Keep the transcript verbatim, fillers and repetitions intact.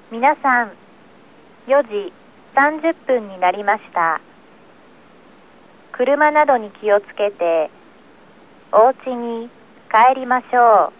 皆さん、よじさんじゅっぷんになりました。車などに気をつけて、お家に帰りましょう。